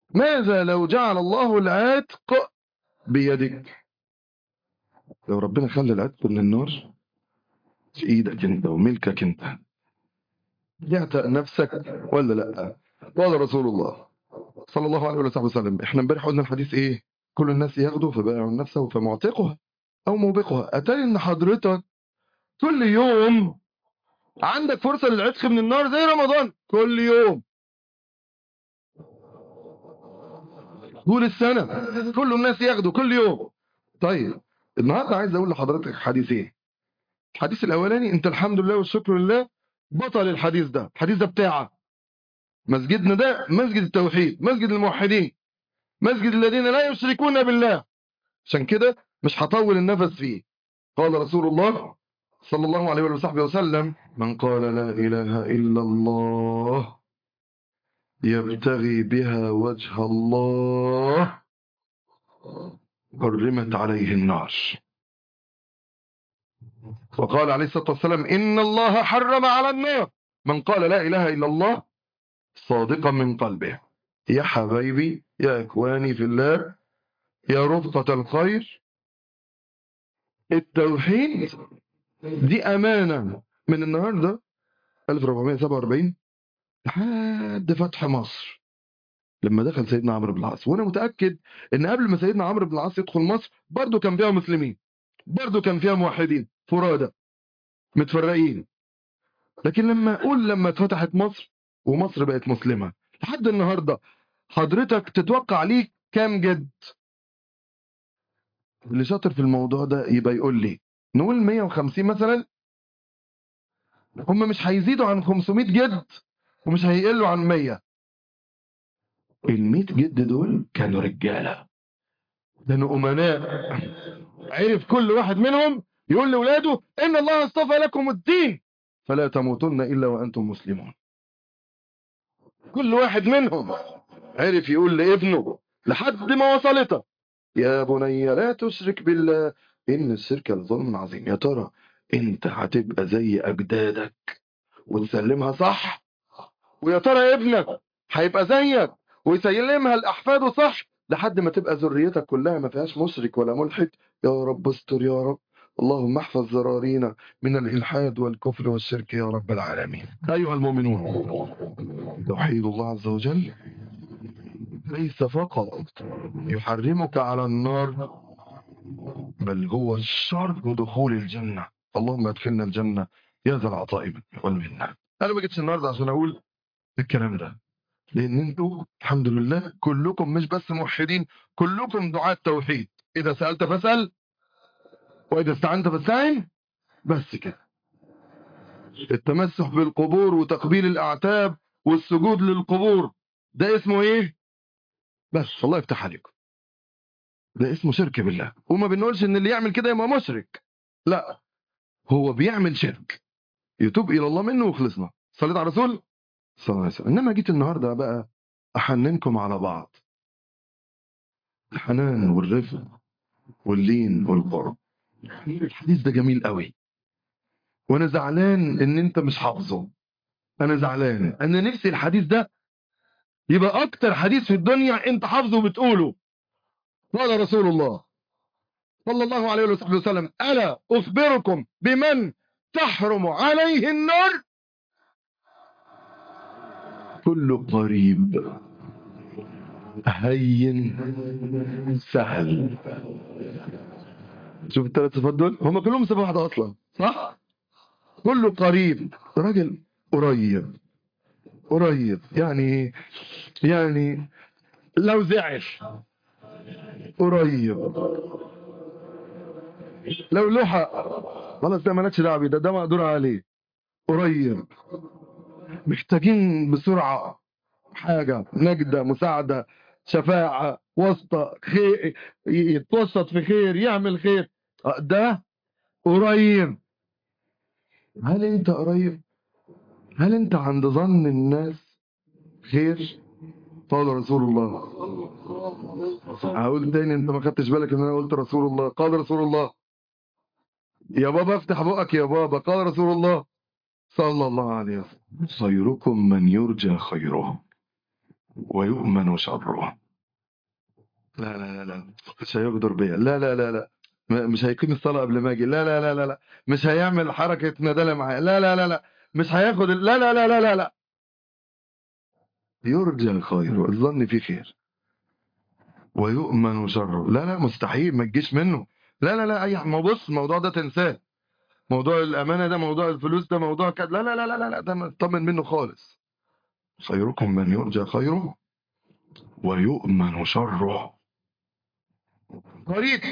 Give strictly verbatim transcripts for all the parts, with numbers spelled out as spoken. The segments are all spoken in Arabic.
ماذا لو جعل الله العتق بيدك؟ لو ربنا خلى العتق من النار في ايدك انت وملكك انت، يعتق نفسك ولا لا؟ قال رسول الله صلى الله عليه وسلم، احنا امبارح قلنا الحديث ايه؟ كل الناس ياخدوا فبائع نفسه فمعتقها او موبقها. اتاري ان حضرتك كل يوم عندك فرصة للعتق من النار زي رمضان، كل يوم طول السنة كل الناس ياخدوا كل يوم. طيب النهارده عايز اقول لحضرتك حديثين. الحديث الاولاني، انت الحمد لله والشكر لله بطل الحديث ده، الحديث ده بتاعك. مسجدنا ده مسجد التوحيد، مسجد الموحدين، مسجد الذين لا يشركون بالله. عشان كده مش هطول النفس فيه. قال رسول الله صلى الله عليه وصحبه وسلم: من قال لا إله إلا الله يبتغي بها وجه الله حرمت عليه النار. وقال عليه الصلاة والسلام: إن الله حرم على النار من قال لا إله إلا الله صادقا من قلبه. يا حبايبي، يا إخواني في الله، يا رفقة الخير، التوحيد دي أمانة من النهاردة ألف وأربعمائة وسبعة وأربعين لحد فتح مصر لما دخل سيدنا عمرو بن العاص. وانا متاكد ان قبل ما سيدنا عمرو بن العاص يدخل مصر برضه كان فيها مسلمين، برضه كان فيها موحدين فرادى متفرقين. لكن لما اقول لما اتفتحت مصر ومصر بقت مسلمه لحد النهارده، حضرتك تتوقع ليك كام جد؟ اللي شاطر في الموضوع ده يبقى يقول لي. نقول مية وخمسين مثلا. هم مش هيزيدوا عن خمسمائة جد ومش هيقلوا عن مية. ال مية جد دول كانوا رجاله، كانوا امناء. عرف كل واحد منهم يقول لاولاده: ان الله اصطفى لكم الدين فلا تموتن الا وانتم مسلمون. كل واحد منهم عرف يقول لابنه لحد ما وصلته: يا بني لا تشرك بالله ان الشرك لظلم عظيم. يا ترى انت هتبقى زي اجدادك وتسلمها صح؟ ويا ترى ابنك هيبقى زيك ويسلمها لاحفاده صح لحد ما تبقى ذريتك كلها ما فيهاش مشرك ولا ملحد؟ يا رب استر يا رب. اللهم احفظ ذرارينا من الالحاد والكفر والشرك يا رب العالمين. ايها المؤمنون، توحيد الله عز وجل ليس فقط يحرمك على النار، بل هو شرط دخول الجنه. اللهم ادخلنا الجنه يا ذا العطاء والمنه. انا ما جيتش النهارده عشان اقول الكلام ده، لان انتوا الحمد لله كلكم مش بس موحدين، كلكم دعاة توحيد. اذا سألت فاسأل واذا استعنت فاستعن. بس كده. التمسح بالقبور وتقبيل الاعتاب والسجود للقبور ده اسمه ايه؟ بس الله يفتح عليكم، ده اسمه شرك بالله. وما بنقولش ان اللي يعمل كده يبقى مشرك، لا، هو بيعمل شرك يتوب الى الله منه وخلصنا. صليت على رسول صلى الله عليه وسلم. انما جيت النهارده بقى احننكم على بعض، الحنان والرفق واللين والقرب. الحديث ده جميل قوي، وانا زعلان ان انت مش حافظه. انا زعلان، انا نفسي الحديث ده يبقى اكتر حديث في الدنيا انت حافظه وبتقوله. قال رسول الله صلى الله عليه وسلم: الا اخبركم بمن تحرم عليه النار؟ كل قريب هين سهل. شوف الثلاث صفات دول هم كلهم صفه واحده اصلا، صح؟ كل قريب، راجل قريب. قريب يعني يعني لو زعل قريب، لو له حق خلاص ده مالكش دعوه بيه، ده ده مقدور عليه. قريب، محتاجين بسرعه حاجه، نجده، مساعده، شفاعه، واسطه، خير، يتوسط في خير، يعمل خير، ده قريب. هل انت قريب؟ هل انت عند ظن الناس خير؟ قال رسول الله. هقول تاني، انت ما خدتش بالك ان انا قلت رسول الله. قال رسول الله. يا بابا افتح بقك يا بابا. قال رسول الله صلى الله عليه وسلم: خيركم من يرجى خيره ويؤمن شره. لا لا لا لا مش هيغدر بيا، لا لا لا لا م- مش هيقيم الصلاة قبل ما اجي، لا لا لا لا لا مش هيعمل حركة ندالة معايا، لا لا لا لا مش هياخد ال- لا لا لا لا لا لا يرجى الخير، الظن فيه خير. ويؤمن شره، لا لا مستحيل ما تجيش منه. لا لا لا اي ما بص الموضوع ده تنساه، موضوع الامانه ده، موضوع الفلوس ده، موضوع كده، لا لا لا لا لا لا، ده مطمن منه خالص. خيركم من يرجى خيره ويؤمن شره. طريق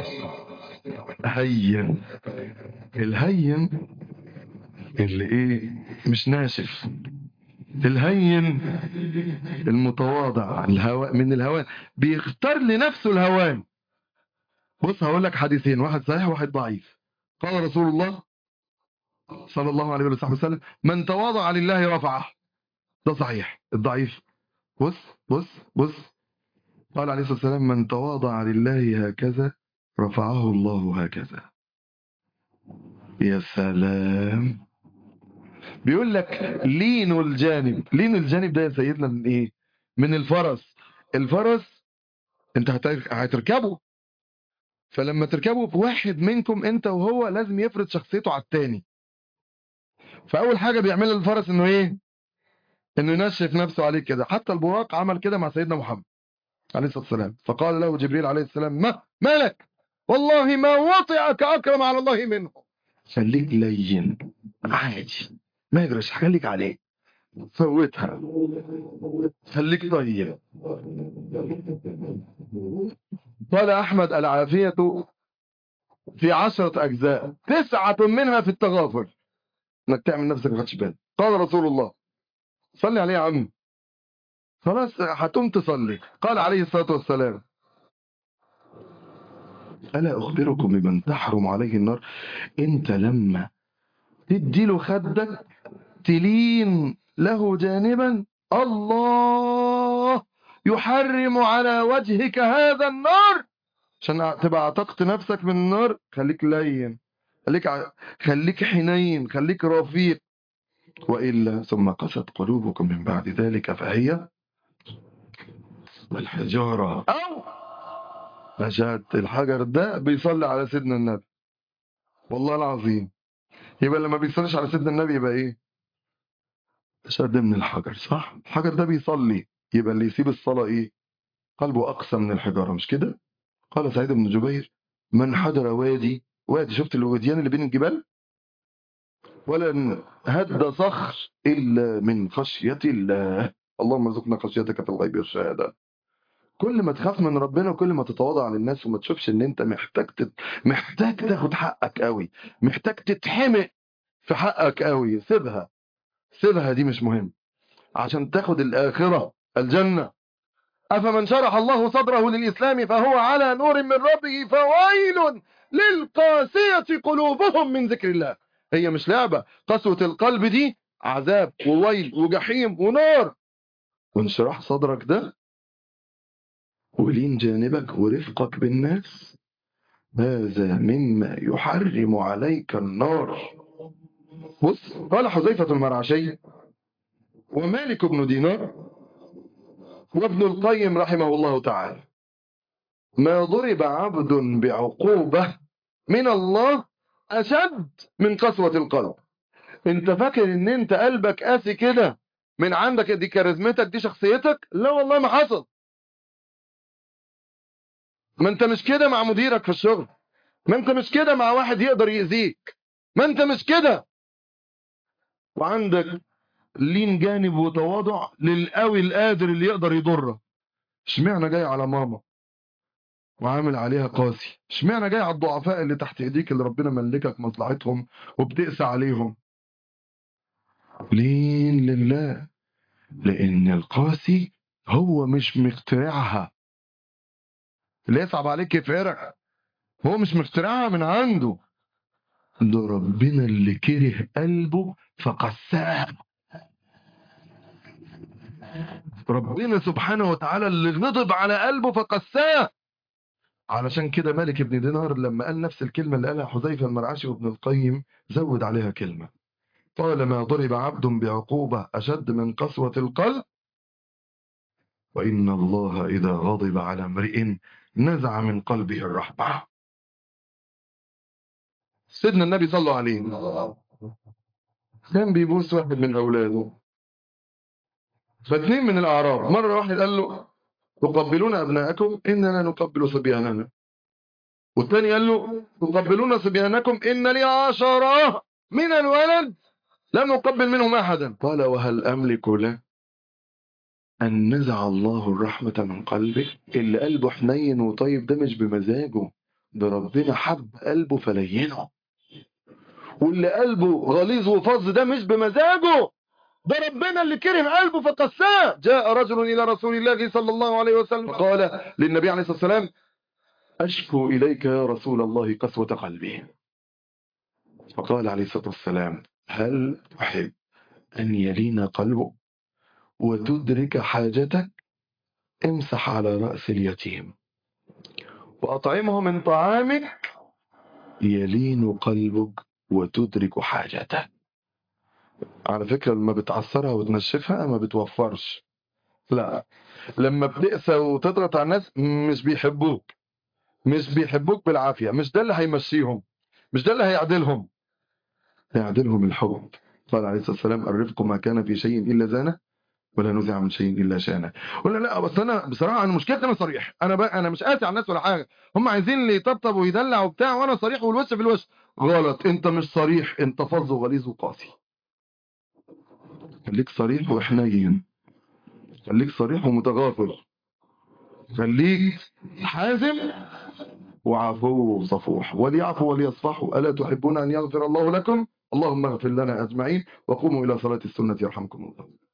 هين، الهين اللي ايه، مش ناشف. الهين المتواضع، الهواء من الهوان، بيختار لنفسه الهوان. بص هقول لك حديثين، واحد صحيح وواحد ضعيف. قال رسول الله صلى الله عليه وسلم: من تواضع لله رفعه. ده صحيح. الضعيف بص بص بص قال عليه الصلاة والسلام: من تواضع لله هكذا رفعه الله هكذا. يا سلام. بيقول لك لين الجانب، لين الجانب ده يا سيدنا من ايه؟ من الفرس. الفرس انت هت- هتركبه، فلما تركبه واحد منكم انت وهو لازم يفرض شخصيته على التاني. فاول حاجة بيعملها الفرس انه ايه؟ انه ينشف نفسه عليه كده. حتى البراق عمل كده مع سيدنا محمد عليه الصلاة والسلام. فقال له جبريل عليه السلام: ما مالك؟ والله ما وطئك أكرم على الله منه. خليك لين عادي، ما يجرش، خليك عليه، فوتها، خليك طيب. قال أحمد: العافية في عشرة أجزاء، تسعة منها في التغافل، إنك تعمل نفسك ما خدش بالك. قال رسول الله: صلي عليه يا عم. خلاص هتقوم تصلي. قال عليه الصلاة والسلام: ألا أخبركم بمن تحرم عليه النار؟ أنت لما تدي له خدك، تلين له جانبا، الله يحرم على وجهك هذا النار. عشان تبقى اعتقت نفسك من النار، خليك لين، خليك ع... خليك حنين، خليك رفيق. وإلا ثم قست قلوبكم من بعد ذلك فهي الحجارة أو أشد. الحجر ده بيصلي على سيدنا النبي، والله العظيم. يبقى لما بيصليش على سيدنا النبي يبقى إيه؟ أشد من الحجر، صح؟ الحجر ده بيصلي، يبقى اللي يسيب الصلاة إيه؟ قلبه أقسى من الحجارة، مش كده؟ قال سعيد بن جبير: من حضر وادي، وادي شفت الوديان اللي بين الجبال، ولن هد صخر إلا من خشية الله. اللهم ارزقنا خشيتك في الغيب والشهادة. كل ما تخاف من ربنا وكل ما تتواضع للناس وما تشوفش ان انت محتاج تت... محتاج تاخد حقك قوي، محتاج تتحمق في حقك قوي، سيبها، سيبها دي مش مهم عشان تاخد الآخرة الجنة. أفمن شرح الله صدره للإسلام فهو على نور من ربه فويل للقاسية قلوبهم من ذكر الله. هي مش لعبة، قسوة القلب دي عذاب وويل وجحيم ونار. وانشراح صدرك ده ولين جانبك ورفقك بالناس، هذا مما يحرم عليك النار. بص قال حذيفة المرعشي ومالك بن دينار وابن القيم رحمه الله تعالى: ما ضرب عبد بعقوبة من الله أشد من قسوة القلب. انت فاكر ان انت قلبك قاسي كده من عندك، دي كاريزمتك، دي شخصيتك؟ لا والله ما حصل. ما انت مش كده مع مديرك في الشغل، ما انت مش كده مع واحد يقدر يأذيك، ما انت مش كده. وعندك لين جانب وتواضع للقوي القادر اللي يقدر يضرك. اشمعنى جاي على ماما وعامل عليها قاسي؟ اشمعنى جاي على الضعفاء اللي تحت ايديك اللي ربنا ملكك مصلحتهم وبتقسى عليهم؟ لين لله، لان القاسي هو مش مخترعها. اللي يصعب عليك يفعرها، هو مش مخترعها من عنده، ده ربنا اللي كره قلبه فقساه. ربنا سبحانه وتعالى اللي غضب على قلبه فقساه. علشان كده مالك بن دينار لما قال نفس الكلمة اللي قالها حذيفة المرعشي وابن القيم زود عليها كلمة، قال: ما ضرب عبد بعقوبة أشد من قسوة القلب وإن الله إذا غضب على امرئ نزع من قلبه الرحمة. سيدنا النبي صلى الله عليه كان بيبوس واحد من أولاده، فاثنين من الأعراب، مرة واحد قال له تقبلون أبناءكم إننا نقبل صبياننا، والثاني قال له تقبلون صبيانكم إن لي عشرة من الولد لم أقبل منهم أحدا. قال وهل أملك له أن نزع الله الرحمة من قلبه؟ اللي قلبه حنين وطيب ده مش بمزاجه، ده ربنا حب قلبه فلينه. واللي قلبه غليظ وفظ ده مش بمزاجه، ده ربنا اللي كره قلبه فقساه. جاء رجل إلى رسول الله صلى الله عليه وسلم فقال للنبي عليه الصلاة والسلام أشكو إليك يا رسول الله قسوة قلبي. فقال عليه الصلاة والسلام هل تحب أن يلين قلبك وتدرك حاجتك؟ امسح على رأس اليتيم وأطعمه من طعامك يلين قلبك وتدرك حاجتك. على فكرة لما بتعصرها وتنشفها ما بتوفرش، لا، لما بتقسى وتضغط على الناس مش بيحبوك، مش بيحبوك بالعافية، مش ده اللي هيمشيهم، مش ده اللي هيعدلهم، هيعدلهم الحب. قال عليه الصلاة والسلام الرفق ما كان في شيء إلا زانه ولا نزع من شيء إلا شانه. ولا لا بس أنا بصراحة أنا مشكلتي أنا صريح، أنا بقى أنا مش قاسي على الناس ولا حاجة، هم عايزين اللي يطبطب ويدلع وبتاع وأنا صريح والوش في الوش. غلط، أنت مش صريح، أنت فظ وغليظ وقاسي. خليك صريح وحنين، خليك صريح ومتغافل، خليك حازم وعفو صفوح. وليعفوا وليصفحوا ألا تحبون أن يغفر الله لكم؟ اللهم اغفر لنا أجمعين وقوموا إلى صلاة السنة يرحمكم الله.